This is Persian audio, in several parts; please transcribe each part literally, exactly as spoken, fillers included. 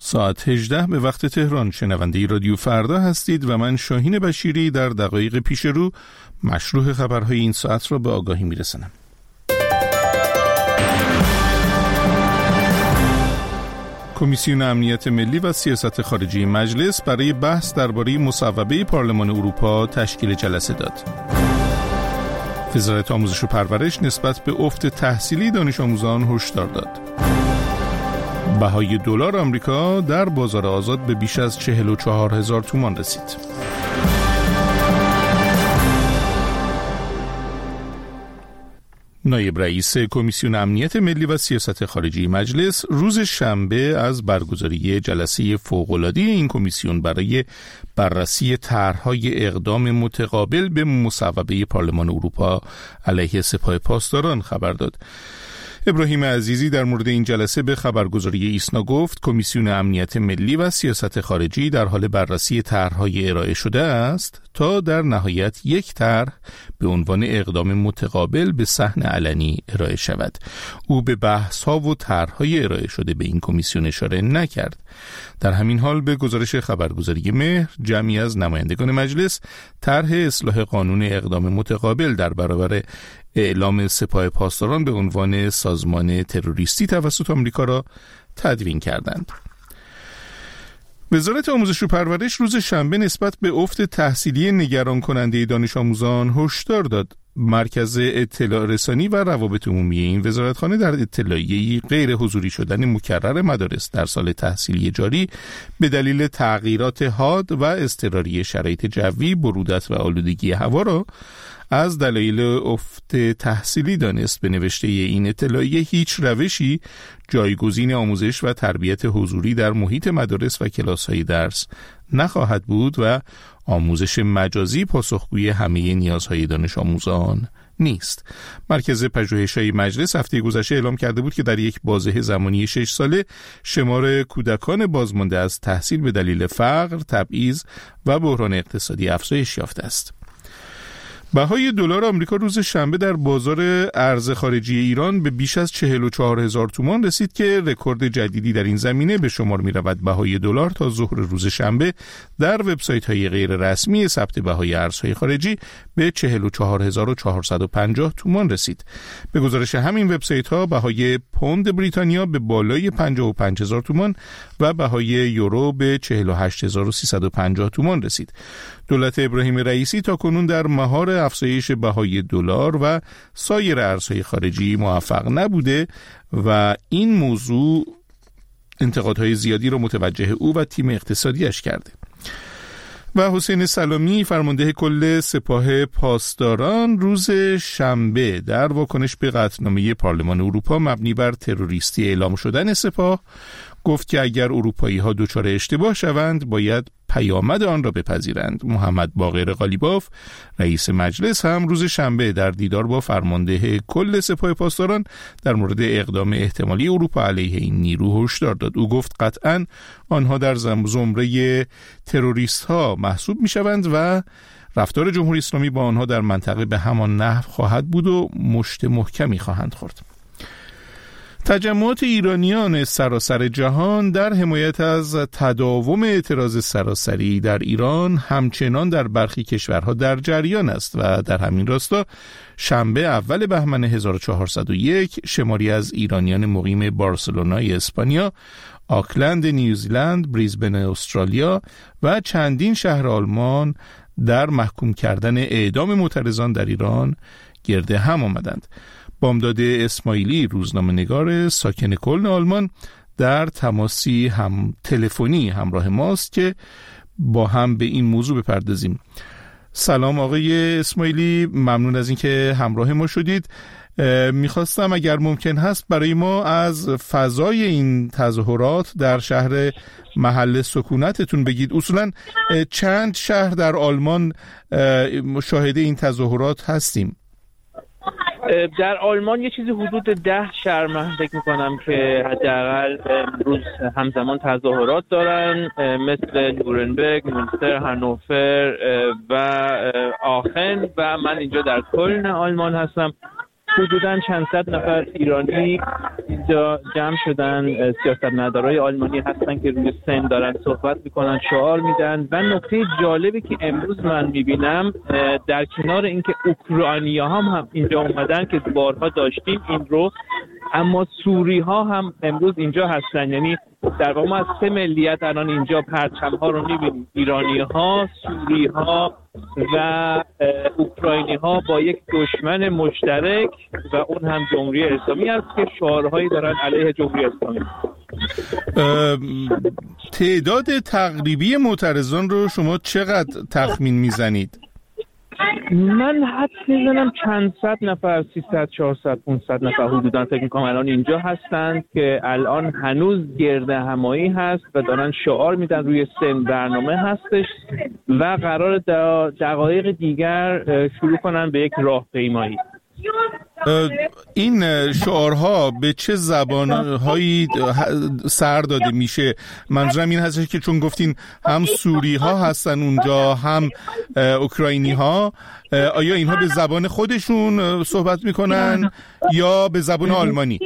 ساعت هجده به وقت تهران. شنونده رادیو فردا هستید و من شاهین بشیری در دقایق پیش رو مشروع خبرهای این ساعت را به آگاهی میرسانم. کمیسیون امنیت ملی و سیاست خارجی مجلس برای بحث درباره مصوبه پارلمان اروپا تشکیل جلسه داد. وزارت آموزش و پرورش نسبت به افت تحصیلی دانش آموزان هشدار داد. بهای دلار آمریکا در بازار آزاد به بیش از چهل و چهار هزار تومان رسید. نایب رئیس کمیسیون امنیت ملی و سیاست خارجی مجلس روز شنبه از برگزاری جلسه فوق‌العاده این کمیسیون برای بررسی طرح‌های اقدام متقابل به مصوبه پارلمان اروپا علیه سپاه پاسداران خبر داد. ابراهیم عزیزی در مورد این جلسه به خبرگزاری ایسنا گفت کمیسیون امنیت ملی و سیاست خارجی در حال بررسی طرح‌های ارائه شده است تا در نهایت یک طرح به عنوان اقدام متقابل به صحن علنی ارائه شود. او به بحث‌ها و طرح‌های ارائه شده به این کمیسیون اشاره نکرد. در همین حال به گزارش خبرگزاری مهر، جمعی از نمایندگان مجلس طرح اصلاح قانون اقدام متقابل در برابر اعلام سپاه پاسداران به عنوان سازمان تروریستی توسط آمریکا را تدوین کردند. وزارت آموزش و پرورش روز شنبه نسبت به افت تحصیلی نگران کننده دانش آموزان هشدار داد. مرکز اطلاع رسانی و روابط عمومی این وزارتخانه در اطلاعیه‌ای غیر حضوری شدن مکرر مدارس در سال تحصیلی جاری به دلیل تغییرات حاد و اضطراری شرایط جوی، برودت و آلودگی هوا را از دلایل افت تحصیلی دانست. به نوشته این اطلاعیه هیچ روشی جایگزین آموزش و تربیت حضوری در محیط مدارس و کلاس‌های درس نخواهد بود و آموزش مجازی پاسخگوی همه نیازهای دانش آموزان نیست. مرکز پژوهش‌های مجلس هفته گذشته اعلام کرده بود که در یک بازه زمانی شش ساله شمار کودکان بازمانده از تحصیل به دلیل فقر، تبعیض و بحران اقتصادی افزایش یافته است. بهای دلار آمریکا روز شنبه در بازار ارز خارجی ایران به بیش از چهل و چهار هزار تومان رسید که رکورد جدیدی در این زمینه به شمار می رود. بهای دلار تا ظهر روز شنبه در وبسایت‌های غیر رسمی ثبت بهای ارزهای خارجی به چهل و چهار هزار و چهارصد و پنجاه تومان رسید. به گزارش همین وبسایت‌ها بهای پوند بریتانیا به بالای پنجاه و پنج هزار تومان و بهای یورو به چهل و هشت هزار و سیصد و پنجاه تومان رسید. دولت ابراهیم رئیسی تا کنون در مهار افزایش بهای دلار و سایر ارزهای خارجی موفق نبوده و این موضوع انتقادهای زیادی را متوجه او و تیم اقتصادیش کرده. و حسین سلامی فرمانده کل سپاه پاسداران روز شنبه در واکنش به قطعنامه پارلمان اروپا مبنی بر تروریستی اعلام شدن سپاه گفت که اگر اروپایی ها دچار اشتباه شوند باید پیامد آن را بپذیرند. محمد باقر قالیباف رئیس مجلس هم روز شنبه در دیدار با فرمانده کل سپاه پاسداران در مورد اقدام احتمالی اروپا علیه این نیرو هشدار داد. او گفت قطعاً آنها در زمره تروریست ها محسوب می شوند و رفتار جمهوری اسلامی با آنها در منطقه به همان نحو خواهد بود و مشت محکمی خواهند خورد. تجمعات ایرانیان سراسر جهان در حمایت از تداوم اعتراض سراسری در ایران همچنان در برخی کشورها در جریان است و در همین راستا شنبه اول بهمن هزار و چهارصد و یک شماری از ایرانیان مقیم بارسلونای اسپانیا، آکلند نیوزیلند، بریزبن استرالیا و چندین شهر آلمان در محکوم کردن اعدام معترضان در ایران گرد هم آمدند. بامداد اسماعیلی روزنامه‌نگار ساکن کلن آلمان در تماسی هم تلفنی همراه ماست که با هم به این موضوع بپردازیم. سلام آقای اسماعیلی، ممنون از اینکه همراه ما شدید. میخواستم اگر ممکن هست برای ما از فضای این تظاهرات در شهر محل سکونتتون بگید. اصولا چند شهر در آلمان مشاهده این تظاهرات هستیم؟ در آلمان یه چیزی حدود ده شهر من فکر میکنم که حداقل امروز همزمان تظاهرات دارن، مثل نورنبرگ، مونستر، هانوفر و آخن و من اینجا در کلن آلمان هستم. حدوداً چند صد نفر ایرانی اینجا جمع شدن. سیاستمدارای آلمانی هستن که روی سن دارن صحبت میکنن، شعار میدن. و نکته جالبی که امروز من میبینم در کنار اینکه اوکراینی‌ها هم, هم اینجا اومدن که بارها داشتیم این رو، اما سوری ها هم امروز اینجا هستن. یعنی در واقع ما از سه ملیت الان اینجا پرچم ها رو میبینیم، ایرانی ها، سوری ها و اوکراینی ها با یک دشمن مشترک و اون هم جمهوری اسلامی است که شعارهایی دارن علیه جمهوری اسلامی. تعداد تقریبی معترضان رو شما چقدر تخمین میزنید؟ من حد میزنم چند صد نفر، سیصد، چهارصد، پانصد نفر حدوداً فکر میکنم الان اینجا هستند که الان هنوز گرد همایی هست و دارن شعار میدن. روی سن برنامه هستش و قرار دقایق دیگر شروع کنن به یک راهپیمایی. این شعارها به چه زبانهایی سر داده میشه؟ منظورم این هستش که چون گفتین هم سوری ها هستن اونجا هم اوکراینی ها، آیا اینها به زبان خودشون صحبت میکنن یا به زبان آلمانی؟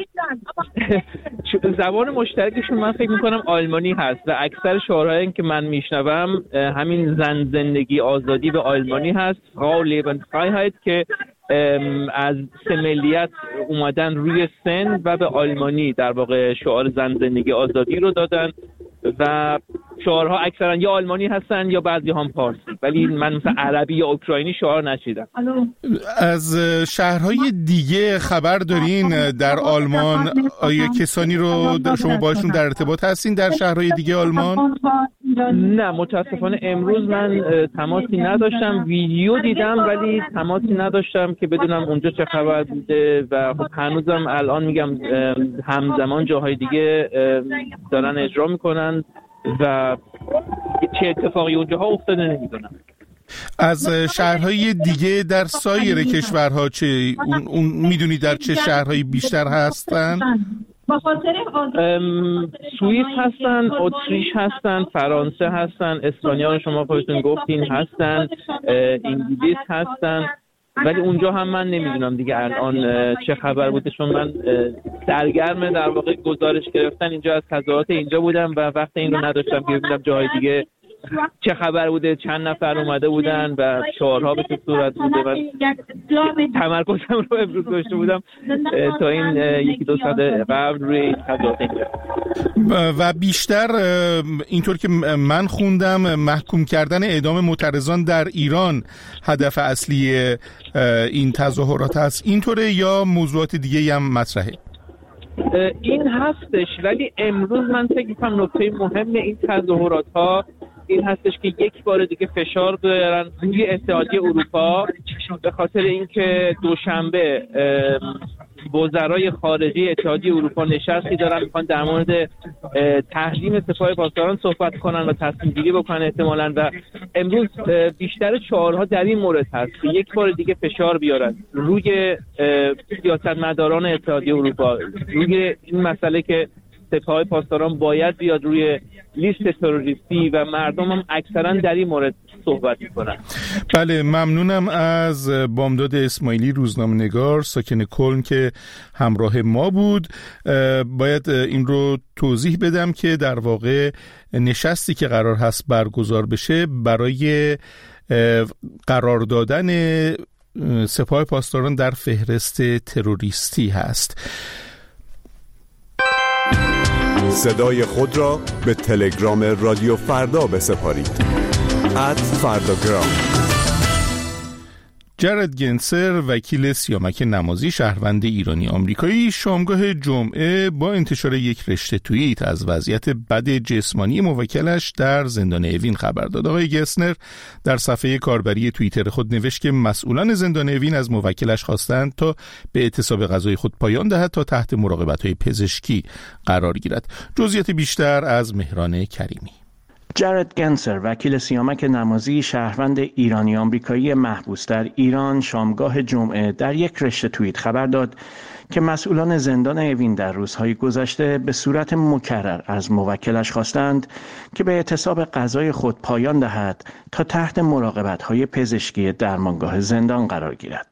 زبان مشترکشون من فکر میکنم آلمانی هست و اکثر شعارهایی که من میشنوم همین زن زندگی آزادی به آلمانی هست، Frau Leben Freiheit، که از سه ملیت اومدن روی سن و به آلمانی در واقع شعار زن زندگی آزادی رو دادن و شعارها اکثرا یا آلمانی هستن یا بعضی هم پارسی، ولی من مثلا عربی یا اوکراینی شعار نشیدم. از شهرهای دیگه خبر دارین در آلمان؟ آیا کسانی رو شما باشون در ارتباط هستین در شهرهای دیگه آلمان؟ نه متاسفانه امروز من تماسی نداشتم. ویدیو دیدم ولی تماسی نداشتم که بدونم اونجا چه خبر بوده و خب هنوزم الان میگم همزمان جاهای دیگه دارن اجرا میکنن و چه اتفاقی اونجاها افتاده نمیدونم. از شهرهای دیگه در سایر کشورها چه اون, اون میدونی در چه شهرهایی بیشتر هستن؟ سوئیس هستن، اتریش هستن، فرانسه هستن، اسپانیا رو شما خودتون گفتین هستن، انگلیس هستن، ولی اونجا هم من نمیدونم دیگه الان چه خبر بوده، چون من سرگرم در واقع گزارش گرفتن اینجا از تظاهرات اینجا بودم و وقت این رو نداشتم که ببینم جای دیگه چه خبر بوده، چند نفر اومده بودن و شعارها به چه صورت بوده. من تمرکزم رو امروز داشته بودم تا این یکی دو ساعت قبل روی این تظاهرات اینجا. و بیشتر اینطور که من خوندم محکوم کردن اعدام معترضان در ایران هدف اصلی این تظاهرات هست، اینطوره یا موضوعات دیگه هم مطرحه؟ این هستش، ولی امروز من فکر می‌کنم نکته مهم این تظاهرات ها این هستش که یک بار دیگه فشار بیارن روی اتحادیه اروپا، به خاطر اینکه دوشنبه وزرای خارجه اتحادیه اروپا نشستی دارن میخوان در مورد تحریم سپاه پاسداران صحبت کنن و تصمیم گیری بکنن احتمالاً، و امروز بیشتر شعارها در این مورد هست که یک بار دیگه فشار بیارن روی سیاستمداران اتحادیه اروپا روی این مسئله که سپاه پاسداران باید بیاد روی لیست تروریستی و مردم هم اکثرا در این مورد صحبت میکنن. بله، ممنونم از بامداد اسماعیلی، روزنامه‌نگار ساکن کلن که همراه ما بود. باید این رو توضیح بدم که در واقع نشستی که قرار هست برگزار بشه برای قرار دادن سپاه پاسداران در فهرست تروریستی هست. صدای خود را به تلگرام رادیو فردا بسپارید. ات فرداگرام. جرد گنسر، وکیل سیامک نمازی شهروند ایرانی آمریکایی، شامگاه جمعه با انتشار یک رشته توییت از وضعیت بد جسمانی موکلش در زندان اوین خبر داد. آقای گسنر در صفحه کاربری توییتر خود نوشت که مسئولان زندان اوین از موکلش خواستند تا به اعتصاب غذای خود پایان دهد تا تحت مراقبت‌های پزشکی قرار گیرد. جزئیات بیشتر از مهران کریمی. جرد گنسر، وکیل سیامک نمازی شهروند ایرانی آمریکایی محبوس در ایران، شامگاه جمعه در یک رشته توییت خبر داد که مسئولان زندان اوین در روزهای گذشته به صورت مکرر از موکلش خواستند که به اعتصاب غذای خود پایان دهد تا تحت مراقبت‌های پزشکی درمانگاه زندان قرار گیرد.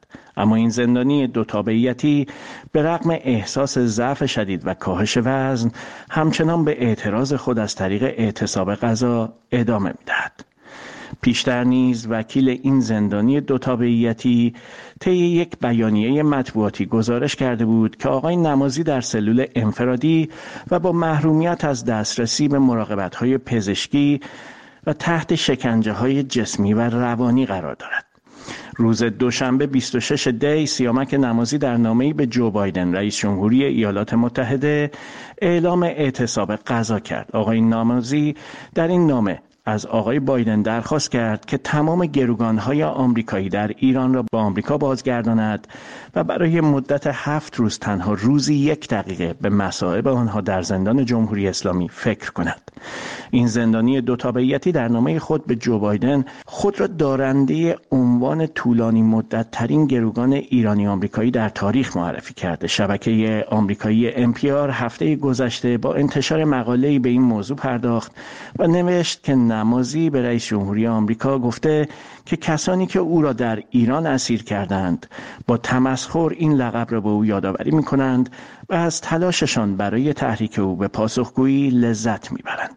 اما این زندانی دو تابعیتی به رغم احساس ضعف شدید و کاهش وزن همچنان به اعتراض خود از طریق اعتصاب غذا ادامه می‌دهد. پیشتر نیز وکیل این زندانی دو تابعیتی طی یک بیانیه مطبوعاتی گزارش کرده بود که آقای نمازی در سلول انفرادی و با محرومیت از دسترسی به مراقبت‌های پزشکی و تحت شکنجه‌های جسمی و روانی قرار دارد. روز دوشنبه بیست و شش دی سیامک نمازی در نامه‌ای به جو بایدن رئیس جمهوری ایالات متحده اعلام اعتصاب غذا کرد. آقای نمازی در این نامه از آقای بایدن درخواست کرد که تمام گروگان‌های آمریکایی در ایران را به آمریکا بازگرداند و برای مدت هفت روز تنها روزی یک دقیقه به مصائب آنها در زندان جمهوری اسلامی فکر کند. این زندانی دو تابعیتی در نامه خود به جو بایدن خود را دارنده عنوان طولانی مدت ترین گروگان ایرانی آمریکایی در تاریخ معرفی کرده. شبکه آمریکایی ام پی آر هفته گذشته با انتشار مقاله‌ای به این موضوع پرداخت و نوشت که نمازی به رئیس جمهوری آمریکا گفته که کسانی که او را در ایران اسیر کردند با تمسخر این لقب را به او یادآوری می‌کنند و از تلاششان برای تحریک او به پاسخگویی لذت می‌برند.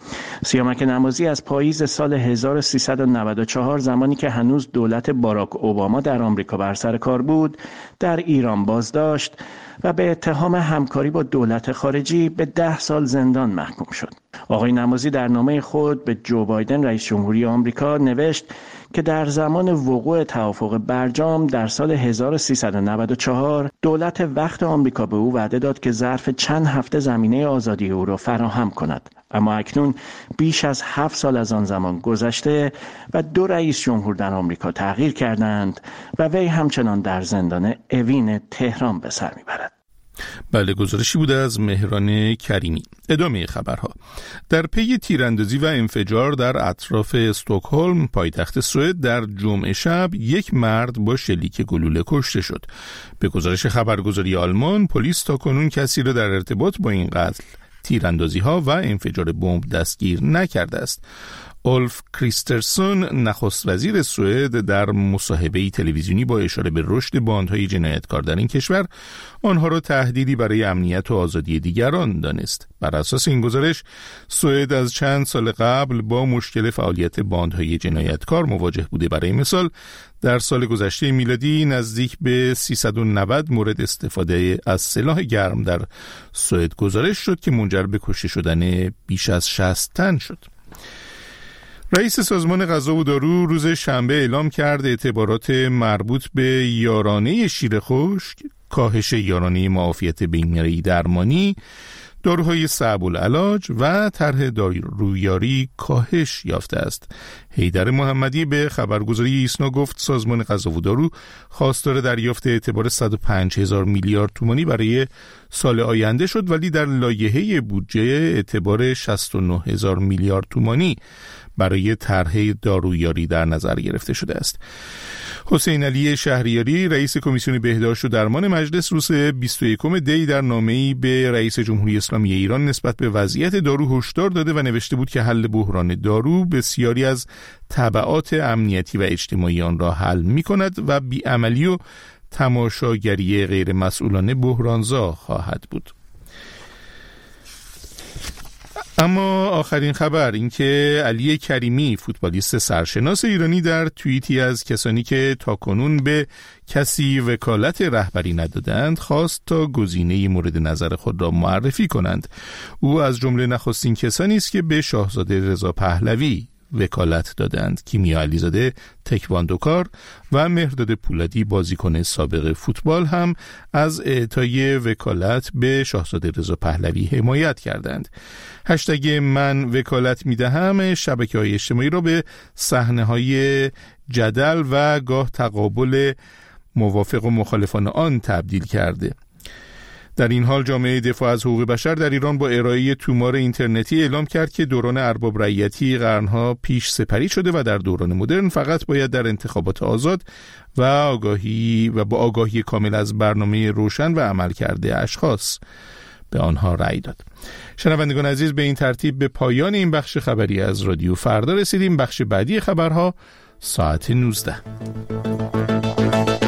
سیامک نمازی از پاییز سال هزار و سیصد و نود و چهار زمانی که هنوز دولت باراک اوباما در آمریکا بر سر کار بود در ایران بازداشت و به اتهام همکاری با دولت خارجی به ده سال زندان محکوم شد. آقای نمازی در نامه خود به جو بایدن رئیس جمهوری آمریکا نوشت که در زمان وقوع توافق برجام در سال هزار و سیصد و نود و چهار دولت وقت آمریکا به او وعده داد که ظرف چند هفته زمینه آزادی او را فراهم کند. اما اکنون بیش از هفت سال از آن زمان گذشته و دو رئیس جمهور در آمریکا تغییر کردند و وی همچنان در زندان اوین تهران به سر میبرد. بله، گزارشی بوده از مهران کریمی. ادامه خبرها. در پی تیراندازی و انفجار در اطراف استکهلم پایتخت سوئد در جمعه شب یک مرد با شلیک گلوله کشته شد. به گزارش خبرگزاری آلمان، پلیس تاکنون کسی را در ارتباط با این قتل، تیراندازی ها و انفجار بمب دستگیر نکرده است. اولف کریسترسون نخست وزیر سوئد در مصاحبه‌ای تلویزیونی با اشاره به رشد باندهای جنایتکار در این کشور آنها را تهدیدی برای امنیت و آزادی دیگران دانست. بر اساس این گزارش سوئد از چند سال قبل با مشکل فعالیت باندهای جنایتکار مواجه بوده. برای مثال در سال گذشته میلادی نزدیک به سیصد و نود مورد استفاده از سلاح گرم در سوئد گزارش شد که منجر به کشته شدن بیش از شصت تن شد. رئیس سازمان غذا و دارو روز شنبه اعلام کرد اعتبارات مربوط به یارانه شیر خشک، کاهش یارانه معافیت بیماری درمانی، داروهای صعب العلاج و طرح دارویاری کاهش یافته است. حیدر محمدی به خبرگزاری ایسنا گفت سازمان غذا و دارو خواستار دریافت اعتبار صد و پنج هزار میلیارد تومانی برای سال آینده شد، ولی در لایحه بودجه اعتبار شصت و نه هزار میلیارد تومانی برای طرح دارویاری در نظر گرفته شده است. حسین علی شهریاری رئیس کمیسیون بهداشت و درمان مجلس روز بیست و یکم دی در نامه‌ای به رئیس جمهوری اسلامی ایران نسبت به وضعیت دارو هشدار داده و نوشته بود که حل بحران دارو بسیاری از تبعات امنیتی و اجتماعی آن را حل می‌کند و بی‌عملی و تماشاگری غیر مسئولانه بحرانزا خواهد بود. اما آخرین خبر این که علی کریمی فوتبالیست سرشناس ایرانی در توییتی از کسانی که تاکنون به کسی وکالت رهبری ندادند خواست تا گزینه مورد نظر خود را معرفی کنند. او از جمله نخستین کسانی است که به شاهزاده رضا پهلوی وکالت دادند. کیمیا علیزاده تکواندوکار و مهرداد پولادی بازیکن سابق فوتبال هم از اعطای وکالت به شاهزاده رضا پهلوی حمایت کردند. هشتگ من وکالت میدهم شبکه‌های اجتماعی را به صحنه‌های جدل و گاه تقابل موافق و مخالفان آن تبدیل کرده. در این حال جامعه دفاع از حقوق بشر در ایران با ارائه تومار اینترنتی اعلام کرد که دوران ارباب رعیتی قرنها پیش سپری شده و در دوران مدرن فقط باید در انتخابات آزاد و آگاهی و با آگاهی کامل از برنامه روشن و عملکرد اشخاص به آنها رأی داد. شنوندگان عزیز، به این ترتیب به پایان این بخش خبری از رادیو فردا رسیدیم. بخش بعدی خبرها ساعت نوزده.